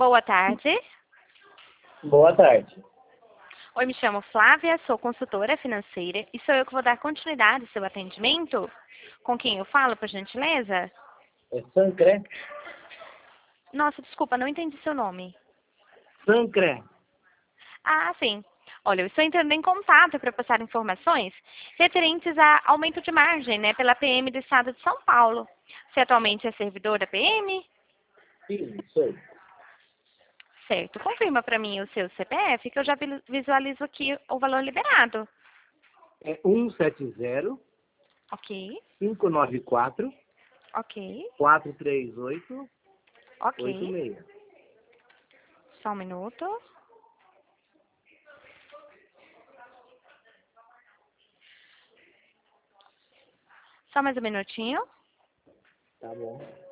Boa tarde. Boa tarde. Oi, me chamo Flávia, sou consultora financeira e sou eu que vou dar continuidade ao seu atendimento. Com quem eu falo, por gentileza? É Sancré? Nossa, desculpa, não entendi seu nome. Sancré. Ah, sim. Olha, eu estou entrando em contato para passar informações referentes a aumento de margem, né, pela PM do Estado de São Paulo. Você atualmente é servidor da PM? Sim, sou. Certo. Confirma para mim o seu CPF, que eu já visualizo aqui o valor liberado. É 170 Ok, 594 ok, 438 ok. 86. Só um minuto. Só mais um minutinho. Tá bom.